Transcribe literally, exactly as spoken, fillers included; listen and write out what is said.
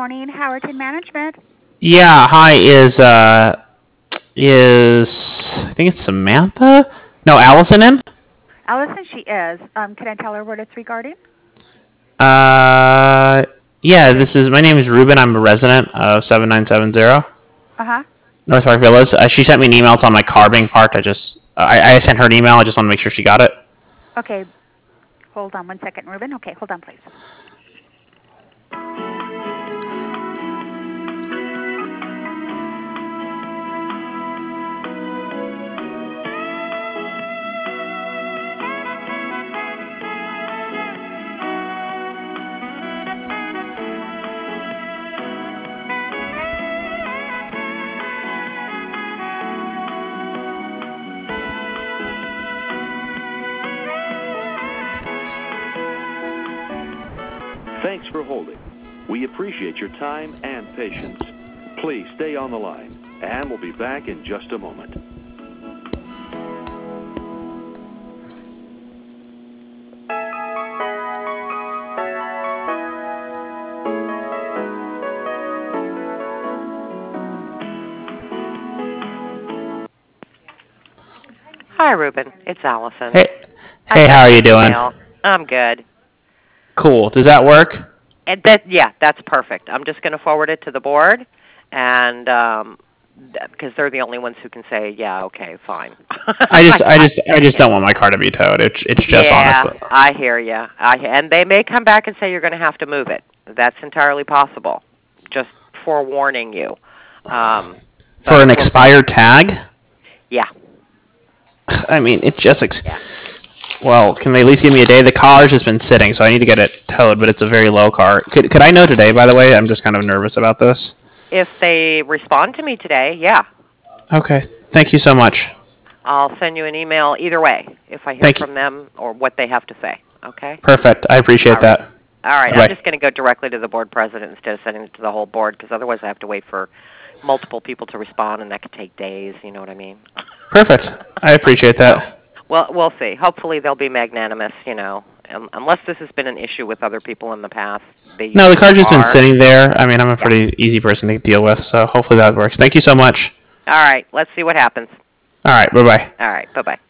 morning, Howerton Management. Yeah, hi, is, uh, is, I think it's Samantha? No, Allison in? Allison, she is. Um, can I tell her what it's regarding? Uh, yeah, this is, my name is Ruben. I'm a resident of seven nine seven zero Uh-huh. North Park Villas. Uh, she sent me an email. It's on my car being parked. I just, I, I sent her an email. I just want to make sure she got it. Okay. Hold on one second, Ruben. Okay, hold on, please. Thanks for holding. We appreciate your time and patience. Please stay on the line, and we'll be back in just a moment. Hi, Ruben. It's Allison. Hey, hey, how are you doing? Email. I'm good. Cool. Does that work? And that, yeah, that's perfect. I'm just going to forward it to the board, and um, because they're the only ones who can say, yeah, okay, fine. I just, I just, I just don't want my car to be towed. It's, it's just yeah, honestly. I hear you. I and they may come back and say you're going to have to move it. That's entirely possible. Just forewarning you. Um, For an expired tag? Yeah. I mean, it just. Ex- Yeah. Well, can they at least give me a day? The car's just been sitting, so I need to get it towed, but it's a very low car. Could could I know today, by the way? I'm just kind of nervous about this. If they respond to me today, yeah. Okay. Thank you so much. I'll send you an email either way if I hear Thank from you. them or what they have to say. Okay? Perfect. I appreciate All right. that. All right. Bye-bye. I'm just going to go directly to the board president instead of sending it to the whole board because otherwise I have to wait for multiple people to respond, and that could take days. You know what I mean? Perfect. I appreciate that. Well, we'll see. Hopefully they'll be magnanimous, you know, um, unless this has been an issue with other people in the past. They No, the car's just are. been sitting there. I mean, I'm a pretty easy person to deal with, so hopefully that works. Thank you so much. All right. Let's see what happens. All right. Bye-bye. All right. Bye-bye.